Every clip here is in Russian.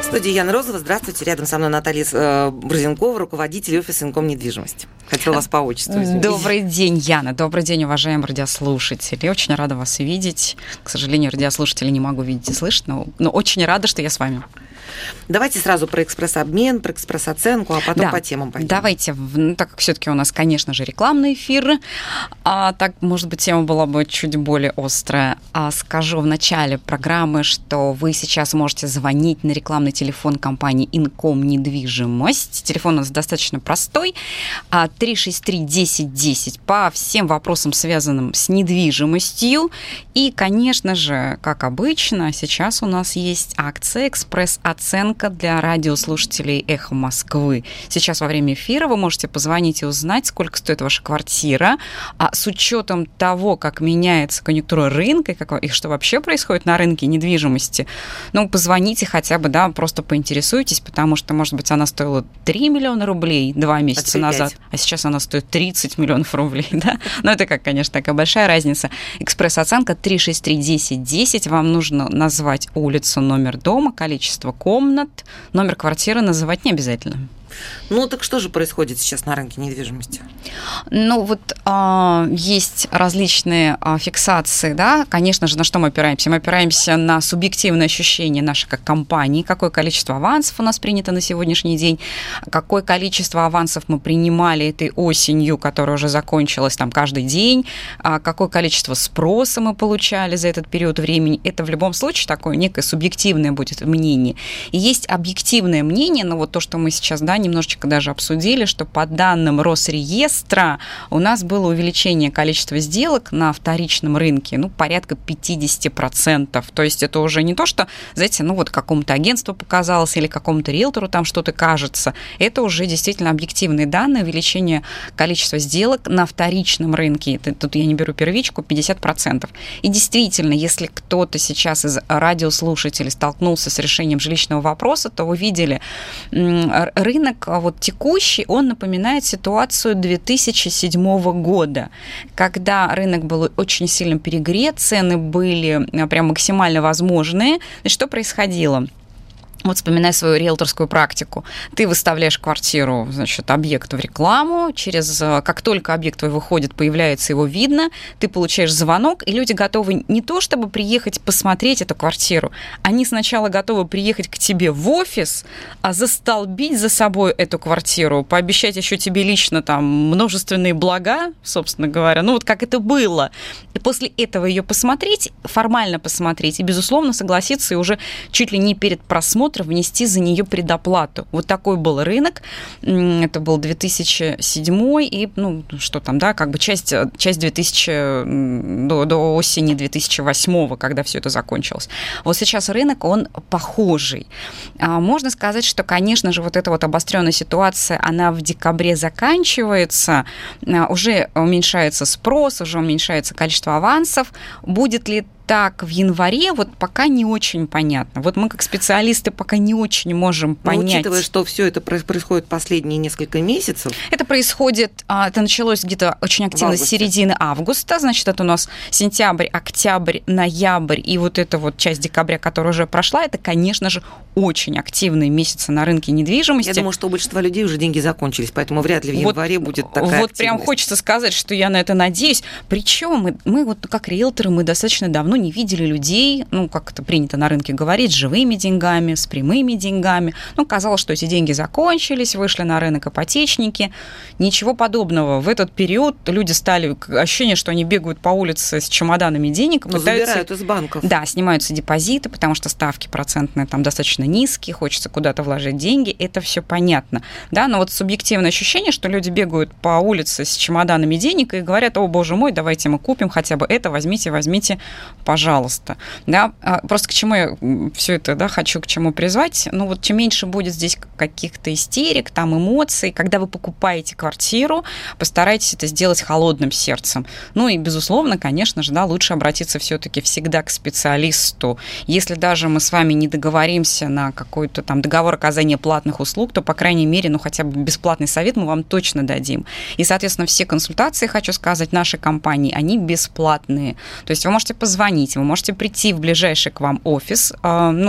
В студии Яна Розова. Здравствуйте. Рядом со мной Наталья Брузенкова, руководитель офиса «Инком недвижимость». Хотела вас по отчеству извинить. Добрый день, Яна. Добрый день, уважаемые радиослушатели. Очень рада вас видеть. К сожалению, радиослушателей не могу видеть и слышать, но очень рада, что я с вами. Давайте сразу про экспресс-обмен, про экспресс-оценку, а потом по темам пойдем. Давайте, так как все-таки у нас, конечно же, рекламный эфир, так, может быть, тема была бы чуть более острая. Скажу в начале программы, что вы сейчас можете звонить на рекламный телефон компании «Инком недвижимость». Телефон у нас достаточно простой, 363-1010 по всем вопросам, связанным с недвижимостью. И, конечно же, как обычно, сейчас у нас есть акция «Экспресс-оценка» для радиослушателей «Эхо Москвы». Сейчас во время эфира вы можете позвонить и узнать, сколько стоит ваша квартира, с учетом того, как меняется конъюнктура рынка и что вообще происходит на рынке недвижимости. Ну, позвоните хотя бы, просто поинтересуйтесь, потому что, может быть, она стоила 3 миллиона рублей 2 месяца назад, а сейчас она стоит 30 миллионов рублей, да? Но это как, конечно, такая большая разница. Экспресс-оценка 363-1010. Вам нужно назвать улицу, номер дома, количество комнат, номер квартиры называть не обязательно. Ну, так что же происходит сейчас на рынке недвижимости? Ну, вот есть различные фиксации, да, конечно же, на что мы опираемся? Мы опираемся на субъективное ощущение нашей как компании, какое количество авансов у нас принято на сегодняшний день, какое количество авансов мы принимали этой осенью, которая уже закончилась там каждый день, какое количество спроса мы получали за этот период времени. Это в любом случае такое некое субъективное будет мнение. И есть объективное мнение, но вот то, что мы сейчас, немножечко даже обсудили, что по данным Росреестра у нас было увеличение количества сделок на вторичном рынке, порядка 50%. То есть это уже не то, что, знаете, какому-то агентству показалось или какому-то риэлтору там что-то кажется. Это уже действительно объективные данные, увеличение количества сделок на вторичном рынке. Тут я не беру первичку, 50%. И действительно, если кто-то сейчас из радиослушателей столкнулся с решением жилищного вопроса, то вы видели, рынок текущий, он напоминает ситуацию 2007 года, когда рынок был очень сильно перегрет, цены были прям максимально возможные. И что происходило? Вот вспоминай свою риэлторскую практику. Ты выставляешь квартиру, объекту в рекламу, как только объект твой выходит, появляется, его видно, ты получаешь звонок, и люди готовы не то, чтобы приехать посмотреть эту квартиру, они сначала готовы приехать к тебе в офис, застолбить за собой эту квартиру, пообещать еще тебе лично там множественные блага, собственно говоря, как это было. И после этого ее посмотреть, формально посмотреть, и, безусловно, согласиться, и уже чуть ли не перед просмотром внести за нее предоплату. Вот такой был рынок. Это был 2007 и, часть 2000 до осени 2008, когда все это закончилось. Вот сейчас рынок, он похожий. Можно сказать, что, конечно же, вот эта обостренная ситуация, она в декабре заканчивается, уже уменьшается спрос, уже уменьшается количество авансов. Будет ли так в январе, пока не очень понятно. Мы как специалисты пока не очень можем понять. Но учитывая, что все это происходит последние несколько месяцев. Это происходит, это началось где-то очень активно с середины августа, значит, это у нас сентябрь, октябрь, ноябрь и эта часть декабря, которая уже прошла, это, конечно же, очень активные месяцы на рынке недвижимости. Я думаю, что у большинства людей уже деньги закончились, поэтому вряд ли в январе будет такая активность. Прям хочется сказать, что я на это надеюсь. Причем мы как риэлторы, мы достаточно давно не видели людей, как это принято на рынке говорить, с живыми деньгами, с прямыми деньгами. Казалось, что эти деньги закончились, вышли на рынок ипотечники. Ничего подобного. В этот период люди стали, ощущение, что они бегают по улице с чемоданами денег. Забирают из банков. Да, снимаются депозиты, потому что ставки процентные там достаточно низкие, хочется куда-то вложить деньги, это все понятно. Да, но субъективное ощущение, что люди бегают по улице с чемоданами денег и говорят: о, боже мой, давайте мы купим хотя бы это, возьмите, пожалуйста. Да? Просто к чему я все это хочу к чему призвать? Чем меньше будет здесь каких-то истерик, там эмоций, когда вы покупаете квартиру, постарайтесь это сделать холодным сердцем. И, безусловно, конечно же, лучше обратиться все-таки всегда к специалисту. Если даже мы с вами не договоримся на какой-то там договор оказания платных услуг, то, по крайней мере, хотя бы бесплатный совет мы вам точно дадим. И, соответственно, все консультации, хочу сказать, нашей компании, они бесплатные. То есть вы можете позвонить, вы можете прийти в ближайший к вам офис, в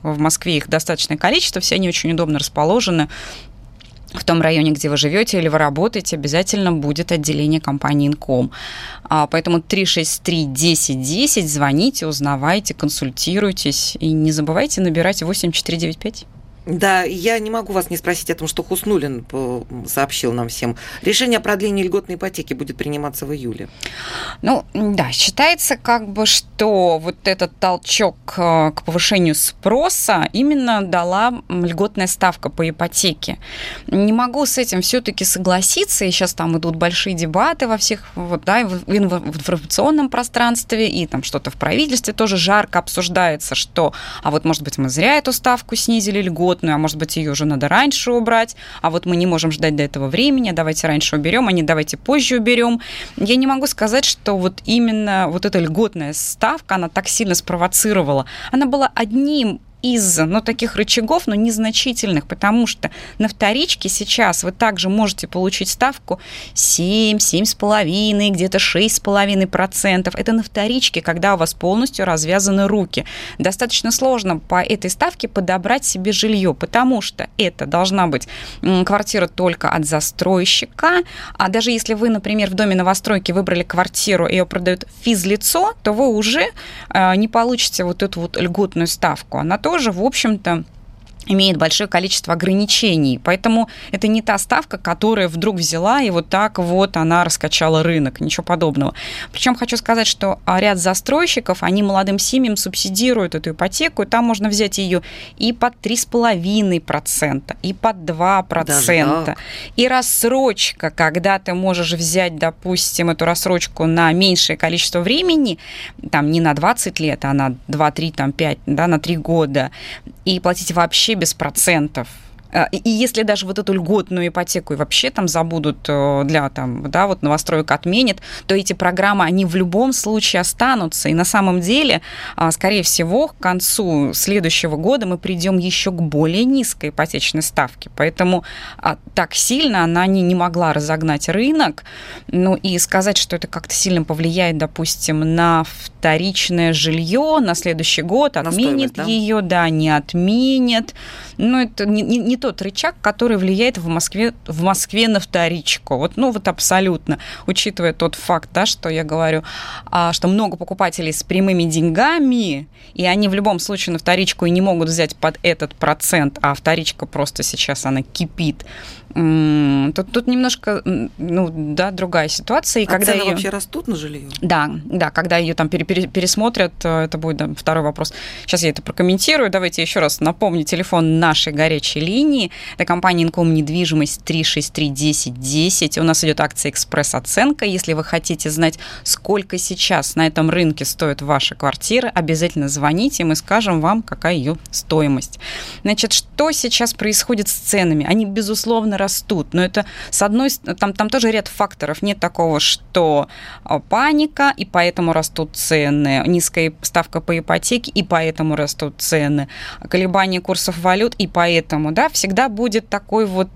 в Москве их достаточное количество, все они очень удобно расположены. В том районе, где вы живете или вы работаете, обязательно будет отделение компании Инком. Поэтому 363-1010, звоните, узнавайте, консультируйтесь. И не забывайте набирать 8495. Да, я не могу вас не спросить о том, что Хуснуллин сообщил нам всем. Решение о продлении льготной ипотеки будет приниматься в июле. Ну, да, считается что вот этот толчок к повышению спроса именно дала льготная ставка по ипотеке. Не могу с этим все-таки согласиться, и сейчас там идут большие дебаты во всех, в информационном пространстве, и там что-то в правительстве тоже жарко обсуждается, что, может быть, мы зря эту ставку снизили, льготную, а может быть, ее уже надо раньше убрать, а вот мы не можем ждать до этого времени, давайте раньше уберем, а не давайте позже уберем. Я не могу сказать, что вот именно вот эта льготная ставка, она так сильно спровоцировала. Она была одним из таких рычагов, но незначительных, потому что на вторичке сейчас вы также можете получить ставку 7, 7,5, где-то 6,5%. Это на вторичке, когда у вас полностью развязаны руки. Достаточно сложно по этой ставке подобрать себе жилье, потому что это должна быть квартира только от застройщика, а даже если вы, например, в доме новостройки выбрали квартиру, ее продают физлицо, то вы уже не получите вот эту вот льготную ставку. Она тоже, в общем-то, имеет большое количество ограничений. Поэтому это не та ставка, которая вдруг взяла и вот так вот она раскачала рынок. Ничего подобного. Причем хочу сказать, что ряд застройщиков, они молодым семьям субсидируют эту ипотеку, и там можно взять ее и под 3,5%, и под 2%. И рассрочка, когда ты можешь взять, допустим, эту рассрочку на меньшее количество времени, там не на 20 лет, а на 2, 3, 5, на 3 года, и платить вообще без процентов. И если даже вот эту льготную ипотеку и вообще там забудут для новостроек отменят, то эти программы, они в любом случае останутся. И на самом деле, скорее всего, к концу следующего года мы придем еще к более низкой ипотечной ставке. Поэтому так сильно она не могла разогнать рынок. И сказать, что это как-то сильно повлияет, допустим, на вторичное жилье на следующий год, отменит ее, не отменит. Но это не тот рычаг, который влияет в Москве на вторичку. Вот абсолютно. Учитывая тот факт, что я говорю, что много покупателей с прямыми деньгами, и они в любом случае на вторичку и не могут взять под этот процент, а вторичка просто сейчас она кипит. Тут немножко, другая ситуация. И когда цены вообще растут на жилье? Да, когда ее там пересмотрят, это будет второй вопрос. Сейчас я это прокомментирую. Давайте еще раз напомню телефон нашей горячей линии. Это компания Инком недвижимость 363-1010. У нас идет акция «Экспресс-оценка». Если вы хотите знать, сколько сейчас на этом рынке стоит ваша квартира, обязательно звоните, мы скажем вам, какая ее стоимость. Значит, что сейчас происходит с ценами? Они, безусловно, растут, но это с одной стороны, там тоже ряд факторов. Нет такого, что паника, и поэтому растут цены, низкая ставка по ипотеке, и поэтому растут цены, колебания курсов валют, и поэтому, всегда будет такой вот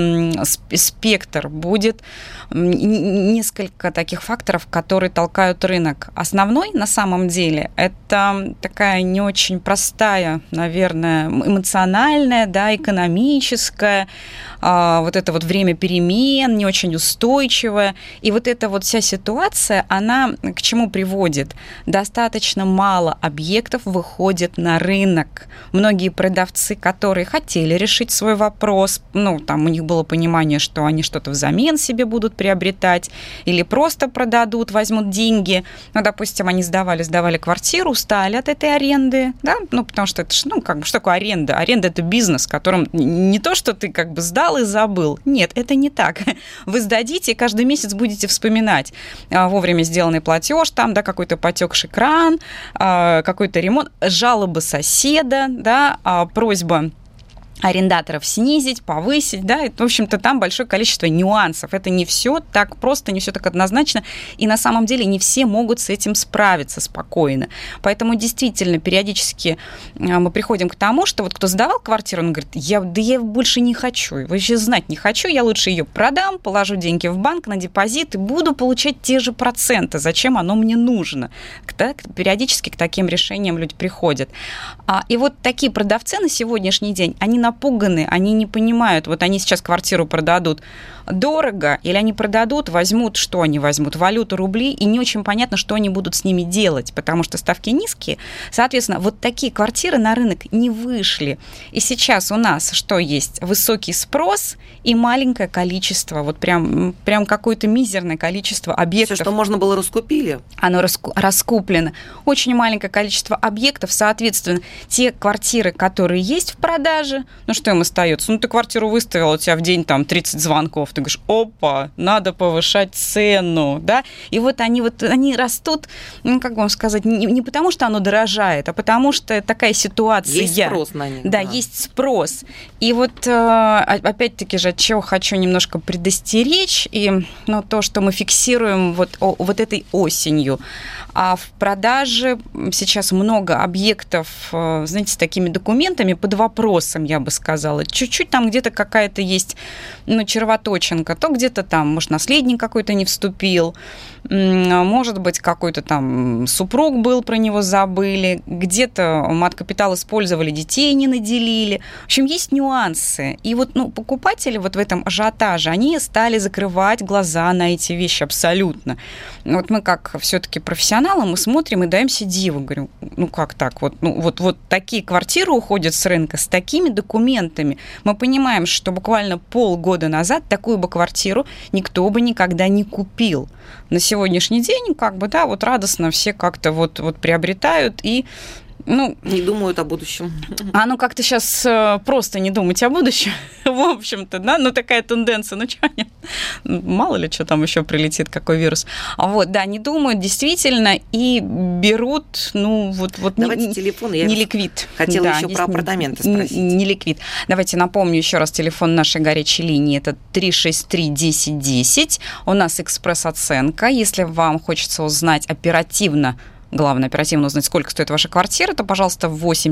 спектр, будет несколько таких факторов, которые толкают рынок. Основной, на самом деле, это такая не очень простая, наверное, эмоциональная, экономическая, вот это вот время перемен, не очень устойчивая. И вот эта вот вся ситуация, она к чему приводит? Достаточно мало объектов выходит на рынок. Многие продавцы, которые хотели решить свой вопрос, там у них было понимание, что они что-то взамен себе будут приобретать или просто продадут, возьмут деньги. Допустим, они сдавали квартиру, устали от этой аренды, потому что это что такое аренда? Аренда – это бизнес, в котором не то, что ты сдал и забыл. Нет, это не так. Вы сдадите, и каждый месяц будете вспоминать вовремя сделанный платеж, какой-то потекший кран, какой-то ремонт, жалобы соседа, просьба арендаторов снизить, повысить, да, и, в общем-то, там большое количество нюансов. Это не все так просто, не все так однозначно, и на самом деле не все могут с этим справиться спокойно. Поэтому действительно периодически мы приходим к тому, что вот кто сдавал квартиру, он говорит, я больше не хочу, вообще знать не хочу, я лучше ее продам, положу деньги в банк на депозит и буду получать те же проценты. Зачем оно мне нужно? Да, периодически к таким решениям люди приходят. И вот такие продавцы на сегодняшний день, они напуганы, они не понимают, вот они сейчас квартиру продадут дорого, или они продадут, возьмут, что они возьмут, валюту, рубли, и не очень понятно, что они будут с ними делать, потому что ставки низкие. Соответственно, вот такие квартиры на рынок не вышли. И сейчас у нас что есть? Высокий спрос и маленькое количество, вот прям какое-то мизерное количество объектов. Все, что можно было, раскупили. Оно раскуплено. Очень маленькое количество объектов, соответственно, те квартиры, которые есть в продаже, ну что им остается? Ну, ты квартиру выставил, у тебя в день там 30 звонков, ты говоришь, опа, надо повышать цену, да, и вот они растут, ну, как вам сказать, не потому, что оно дорожает, а потому что такая ситуация. Есть спрос на них. Да, есть спрос. И вот, опять-таки же, от чего хочу немножко предостеречь, и то, что мы фиксируем вот этой осенью. А в продаже сейчас много объектов, знаете, с такими документами под вопросом, я бы сказала. Чуть-чуть там где-то какая-то есть, червоточинка. То где-то там, может, наследник какой-то не вступил, может быть, какой-то там супруг был, про него забыли, где-то мат-капитал использовали, детей не наделили. В общем, есть нюансы. И вот покупатели вот в этом ажиотаже, они стали закрывать глаза на эти вещи абсолютно. Вот мы как все-таки профессионалы, мы смотрим и даемся диву. Говорю, как так? Вот такие квартиры уходят с рынка с такими документами. Мы понимаем, что буквально полгода назад такую бы квартиру никто бы никогда не купил. На сегодняшний день, радостно все как-то приобретают и не думают о будущем. Как-то сейчас просто не думать о будущем, в общем-то, да, такая тенденция, мало ли, что там еще прилетит, какой вирус. Не думают действительно и берут, Давайте телефон, я не ликвид. Хотела еще про апартаменты спросить. Не ликвид. Давайте напомню еще раз телефон нашей горячей линии, это 363-1010, у нас экспресс-оценка, если вам хочется узнать оперативно, главное, оперативно узнать, сколько стоит ваша квартира, то, пожалуйста,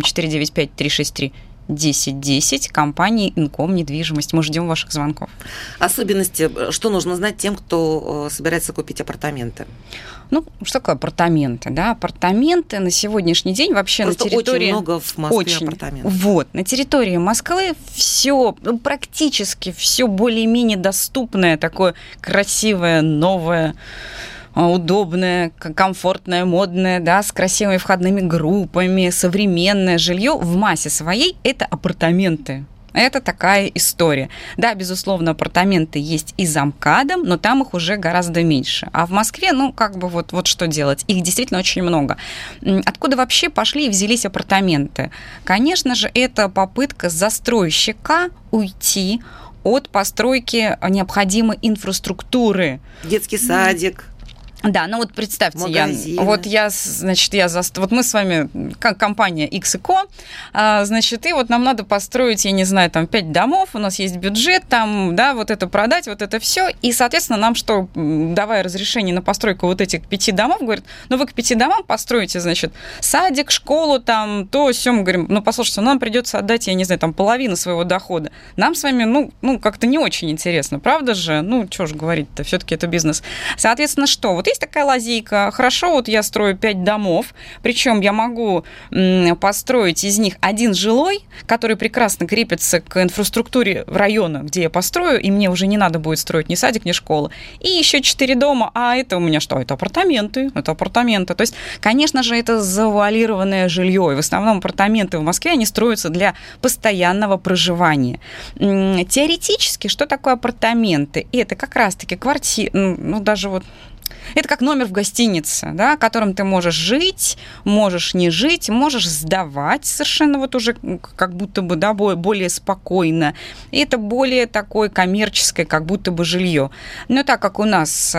8-495-363-1010, компании Инком недвижимость. Мы ждем ваших звонков. Особенности, что нужно знать тем, кто собирается купить апартаменты? Что такое апартаменты? Да? Апартаменты на сегодняшний день вообще просто на территории... очень много в Москве апартаментов. На территории Москвы все, практически все более-менее доступное, такое красивое, новое, удобное, комфортное, модное, да, с красивыми входными группами, современное жилье в массе своей – это апартаменты. Это такая история. Да, безусловно, апартаменты есть и за МКАДом, но там их уже гораздо меньше. А в Москве, вот что делать? Их действительно очень много. Откуда вообще пошли и взялись апартаменты? Конечно же, это попытка застройщика уйти от постройки необходимой инфраструктуры. Детский садик. Да, представьте, магазины. Вот мы с вами, как компания X&Co, и нам надо построить, 5 домов, у нас есть бюджет, это продать, это все, и, соответственно, нам что, давая разрешение на постройку этих 5 домов, говорят, вы к 5 домам построите, садик, школу, то, все, мы говорим, послушайте, нам придется отдать, половину своего дохода. Нам с вами, как-то не очень интересно, правда же? Что же говорить-то, все-таки это бизнес. Соответственно, что? Есть такая лазейка. Хорошо, я строю 5 домов, причем я могу построить из них один жилой, который прекрасно крепится к инфраструктуре района, где я построю, и мне уже не надо будет строить ни садик, ни школу. И еще 4 дома, а это у меня что? Это апартаменты. То есть, конечно же, это завуалированное жилье. И в основном апартаменты в Москве, они строятся для постоянного проживания. Теоретически, что такое апартаменты? Это как раз-таки квартиры, даже Это как номер в гостинице, да, в котором ты можешь жить, можешь не жить, можешь сдавать совершенно вот уже как будто бы, да, более спокойно. И это более такое коммерческое, как будто бы жилье. Но так как у нас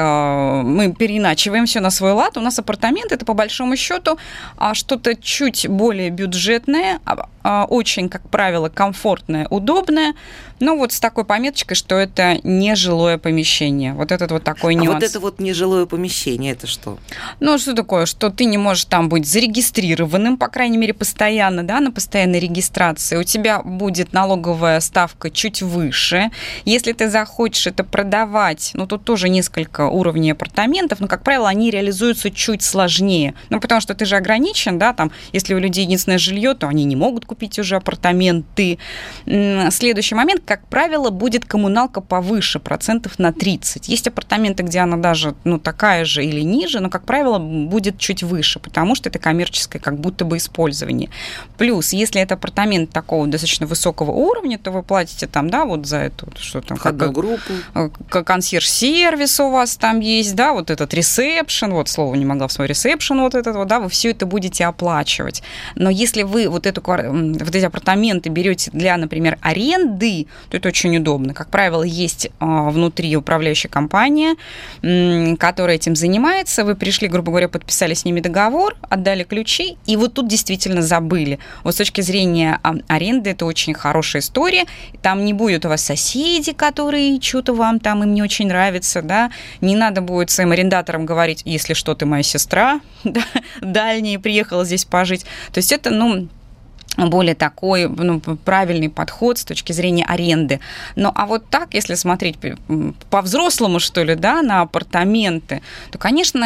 мы переиначиваем все на свой лад, у нас апартаменты, это по большому счету что-то чуть более бюджетное, очень, как правило, комфортное, удобное, но вот с такой пометочкой, что это не жилое помещение. Вот этот вот такой нюанс. А вот это вот нежилое помещение, это что? Ну, что такое? Что ты не можешь там быть зарегистрированным, по крайней мере, постоянно, да, на постоянной регистрации. У тебя будет налоговая ставка чуть выше. Если ты захочешь это продавать, ну, тут тоже несколько уровней апартаментов, но, как правило, они реализуются чуть сложнее. Ну, потому что ты же ограничен, да, там, если у людей единственное жилье, то они не могут купить уже апартаменты. Следующий момент, как правило, будет коммуналка повыше, процентов на 30. Есть апартаменты, где она даже, ну, такая же или ниже, но, как правило, будет чуть выше, потому что это коммерческое как будто бы использование. Плюс, если это апартамент такого достаточно высокого уровня, то вы платите там, да, вот за эту, что там, входную группу, консьерж-сервис у вас там есть, да, вот этот ресепшн, вот слово не могла в свой ресепшн, вот этот вот, да, вы все это будете оплачивать. Но если вы вот эти апартаменты берете для, например, аренды, то это очень удобно. Как правило, есть внутри управляющая компания, которая этим занимается. Вы пришли, грубо говоря, подписали с ними договор, отдали ключи, и вот тут действительно забыли. Вот с точки зрения аренды это очень хорошая история. Там не будет у вас соседей, которые что-то вам там им не очень нравится, да. Не надо будет своим арендаторам говорить, если что, ты моя сестра, да, дальняя, приехала здесь пожить. То есть это, ну, более такой, ну, правильный подход с точки зрения аренды. Ну, а вот так, если смотреть по-взрослому, что ли, да, на апартаменты, то, конечно,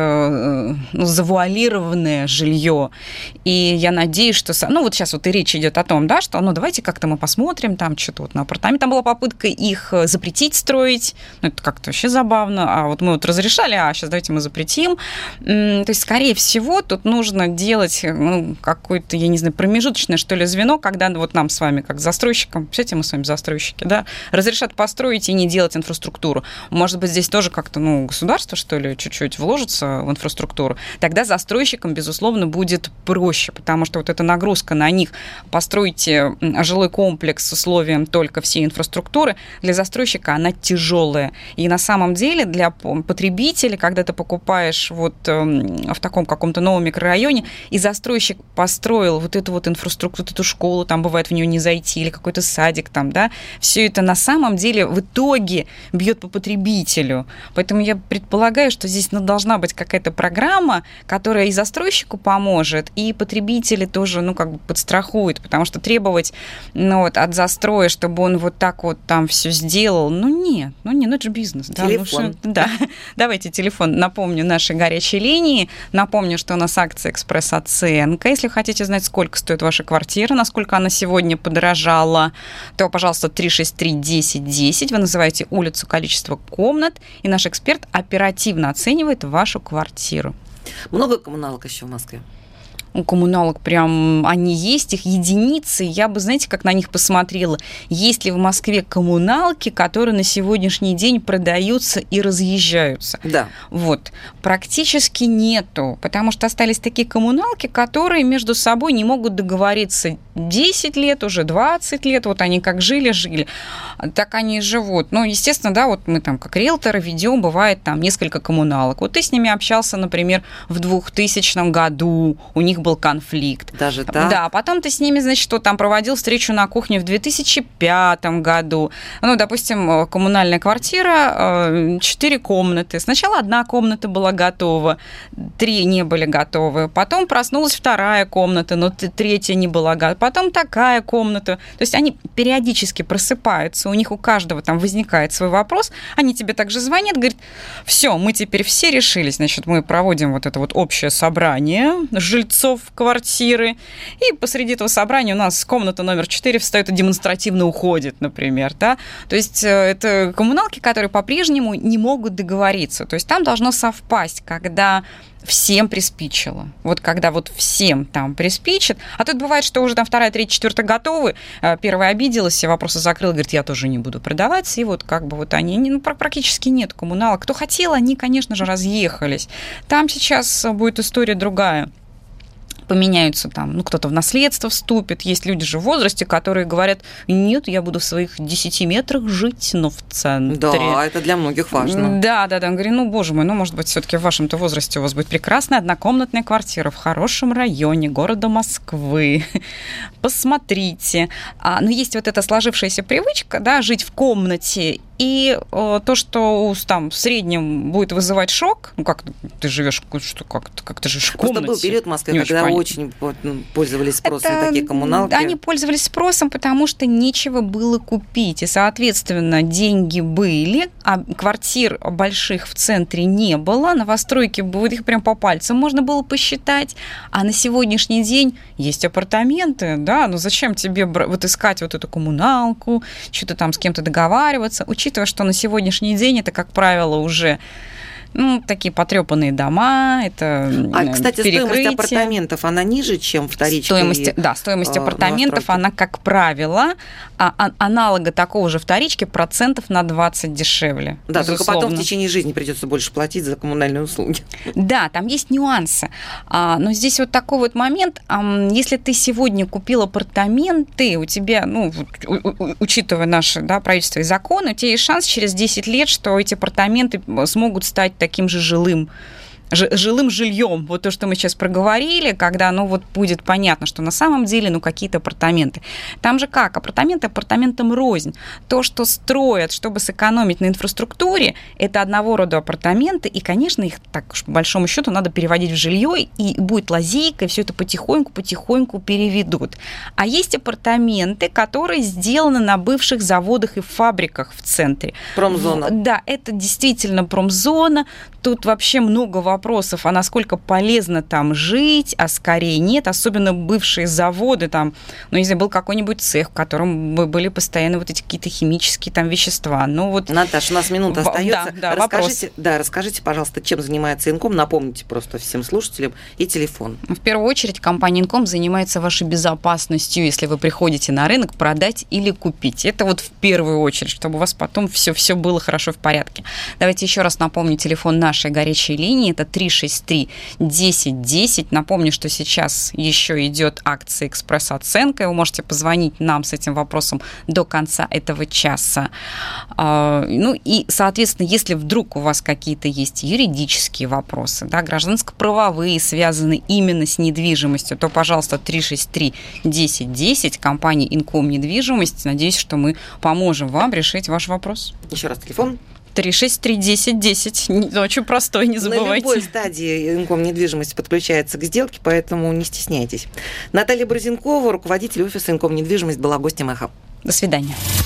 это завуалированное жилье. И я надеюсь, что... Ну, вот сейчас вот и речь идет о том, да, что, ну, давайте как-то мы посмотрим там что-то вот на апартамент. Там была попытка их запретить строить. Ну, это как-то вообще забавно. А вот мы вот разрешали, а сейчас давайте мы запретим. То есть, скорее всего, тут нужно делать, ну, какой-то, я не знаю, промежуточный, что ли, звено, когда вот нам с вами, как застройщикам, представляете, мы с вами застройщики, да, разрешат построить и не делать инфраструктуру. Может быть, здесь тоже как-то, ну, государство, что ли, чуть-чуть вложится в инфраструктуру. Тогда застройщикам, безусловно, будет проще, потому что вот эта нагрузка на них, постройте жилой комплекс с условием только всей инфраструктуры, для застройщика она тяжелая. И на самом деле для потребителя, когда ты покупаешь вот в таком каком-то новом микрорайоне, и застройщик построил вот эту вот инфраструктуру, эту школу, там бывает в нее не зайти, или какой-то садик там, да, все это на самом деле в итоге бьет по потребителю. Поэтому я предполагаю, что здесь, ну, должна быть какая-то программа, которая и застройщику поможет, и потребители тоже, ну, как бы подстрахует, потому что требовать, ну, вот, от застроя, чтобы он вот так вот там все сделал, ну, нет, это же бизнес. Телефон. Да, давайте телефон. Напомню, наши горячие линии. Напомню, что у нас акция «Экспресс-оценка». Если хотите знать, сколько стоит ваша квартира, насколько она сегодня подорожала, то, пожалуйста, 363-1010. Вы называете улицу, количество комнат, и наш эксперт оперативно оценивает вашу квартиру. Много коммуналок еще в Москве? У коммуналок прям они есть, их единицы. Я бы, знаете, как на них посмотрела. Есть ли в Москве коммуналки, которые на сегодняшний день продаются и разъезжаются? Да. Вот. Практически нету, потому что остались такие коммуналки, которые между собой не могут договориться 10 лет, уже 20 лет. Вот они как жили, так они и живут. Ну, естественно, да, вот мы там как риэлторы ведем, бывает там несколько коммуналок. Вот ты с ними общался, например, в 2000 году, у них был конфликт. Даже так? Да, потом ты с ними, значит, что там проводил встречу на кухне в 2005 году. Ну, допустим, коммунальная квартира, 4 комнаты. Сначала 1 комната была готова, 3 не были готовы. Потом проснулась 2 комната, но 3 не была готова. Потом такая комната. То есть они периодически просыпаются, у них у каждого там возникает свой вопрос. Они тебе также звонят, говорят, все, мы теперь все решились, значит, мы проводим вот это вот общее собрание жильцов часов квартиры, и посреди этого собрания у нас комната номер 4 встает и демонстративно уходит, например, да. То есть это коммуналки, которые по-прежнему не могут договориться. То есть там должно совпасть, когда всем приспичило. Вот когда вот всем там приспичит, а тут бывает, что уже там 2, 3, 4 готовы, первая обиделась, все вопросы закрыла, говорит, я тоже не буду продавать, и вот как бы вот они, практически нет коммуналок. Кто хотел, они, конечно же, разъехались. Там сейчас будет история другая. Поменяются там, кто-то в наследство вступит. Есть люди же в возрасте, которые говорят, нет, я буду в своих 10 метрах жить, но в центре. Да, это для многих важно. Да. Говорю, боже мой, может быть, все-таки в вашем-то возрасте у вас будет прекрасная однокомнатная квартира в хорошем районе города Москвы. Посмотрите. Но есть вот эта сложившаяся привычка, да, жить в комнате. И то, что там в среднем будет вызывать шок, как ты живешь, как ты живешь в комнате. Просто был период в Москве, когда очень пользовались спросом такие коммуналки. Они пользовались спросом, потому что нечего было купить. И, соответственно, деньги были, а квартир больших в центре не было. Новостройки, их прям по пальцам можно было посчитать. А на сегодняшний день есть апартаменты, да, но зачем тебе вот искать вот эту коммуналку, что-то там с кем-то договариваться, учитывая, что на сегодняшний день это, как правило, уже такие потрепанные дома, это кстати, перекрытие. Стоимость апартаментов, она ниже, чем вторичка? Стоимость апартаментов, она, как правило, аналога такого же вторички процентов на 20 дешевле. Да, безусловно. только потом в течение жизни придется больше платить за коммунальные услуги. Да, там есть нюансы. Но здесь вот такой вот момент, если ты сегодня купил апартаменты, у тебя, учитывая наши правительство и законы, у тебя есть шанс через 10 лет, что эти апартаменты смогут стать таким же жилым жильем, вот то, что мы сейчас проговорили, когда, будет понятно, что на самом деле, какие-то апартаменты. Там же как? Апартаментам рознь. То, что строят, чтобы сэкономить на инфраструктуре, это одного рода апартаменты, и, конечно, их, так уж по большому счету, надо переводить в жилье, и будет лазейка, и все это потихоньку переведут. А есть апартаменты, которые сделаны на бывших заводах и фабриках в центре. Промзона. Да, это действительно промзона. Тут вообще много вопросов, а насколько полезно там жить, а скорее нет, особенно бывшие заводы, там, если был какой-нибудь цех, в котором были постоянно вот эти какие-то химические там вещества. Наташа, у нас минута остается. Да, расскажите, пожалуйста, чем занимается Инком, напомните просто всем слушателям и телефон. В первую очередь компания Инком занимается вашей безопасностью, если вы приходите на рынок продать или купить. Это вот в первую очередь, чтобы у вас потом все было хорошо в порядке. Давайте еще раз напомню телефон нашей горячей линии, это 363-1010. Напомню, что сейчас еще идет акция «Экспресс-оценка». Вы можете позвонить нам с этим вопросом до конца этого часа. И, соответственно, если вдруг у вас какие-то есть юридические вопросы, гражданско-правовые, связанные именно с недвижимостью, то, пожалуйста, 363-1010, компания Инком недвижимость. Надеюсь, что мы поможем вам решить ваш вопрос. Еще раз телефон. 363-1010. Очень простой, не забывайте. На любой стадии Инком недвижимость подключается к сделке, поэтому не стесняйтесь. Наталья Борзенкова, руководитель офиса Инком недвижимость, была гостем «Эхо». До свидания.